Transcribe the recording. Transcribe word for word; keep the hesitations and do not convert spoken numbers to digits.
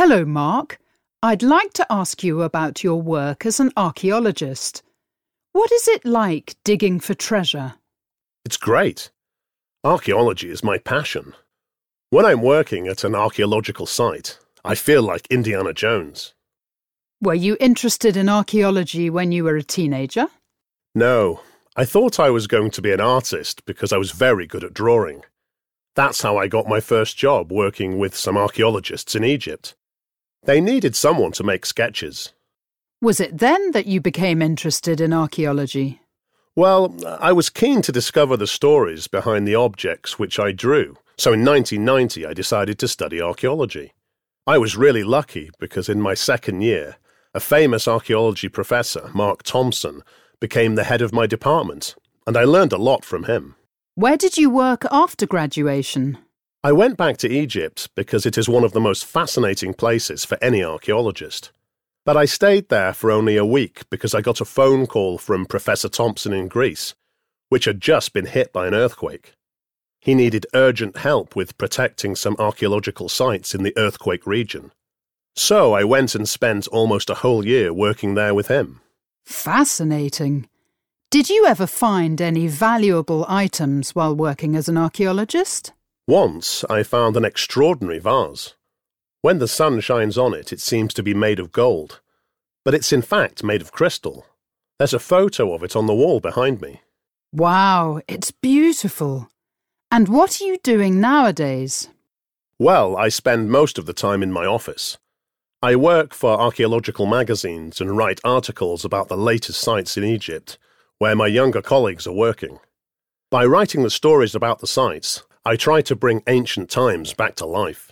Hello, Mark. I'd like to ask you about your work as an archaeologist. What is it like digging for treasure? It's great. Archaeology is my passion. When I'm working at an archaeological site, I feel like Indiana Jones. Were you interested in archaeology when you were a teenager? No, I thought I was going to be an artist because I was very good at drawing. That's how I got my first job working with some archaeologists in Egypt. They needed someone to make sketches. Was it then that you became interested in archaeology? Well, I was keen to discover the stories behind the objects which I drew, so in nineteen ninety I decided to study archaeology. I was really lucky because in my second year, a famous archaeology professor, Mark Thompson, became the head of my department, and I learned a lot from him. Where did you work after graduation? I went back to Egypt because it is one of the most fascinating places for any archaeologist. But I stayed there for only a week because I got a phone call from Professor Thompson in Greece, which had just been hit by an earthquake. He needed urgent help with protecting some archaeological sites in the earthquake region. So I went and spent almost a whole year working there with him. Fascinating. Did you ever find any valuable items while working as an archaeologist? Once I found an extraordinary vase. When the sun shines on it, it seems to be made of gold. But it's in fact made of crystal. There's a photo of it on the wall behind me. Wow, it's beautiful. And what are you doing nowadays? Well, I spend most of the time in my office. I work for archaeological magazines and write articles about the latest sites in Egypt, where my younger colleagues are working. By writing the stories about the sites, I try to bring ancient times back to life.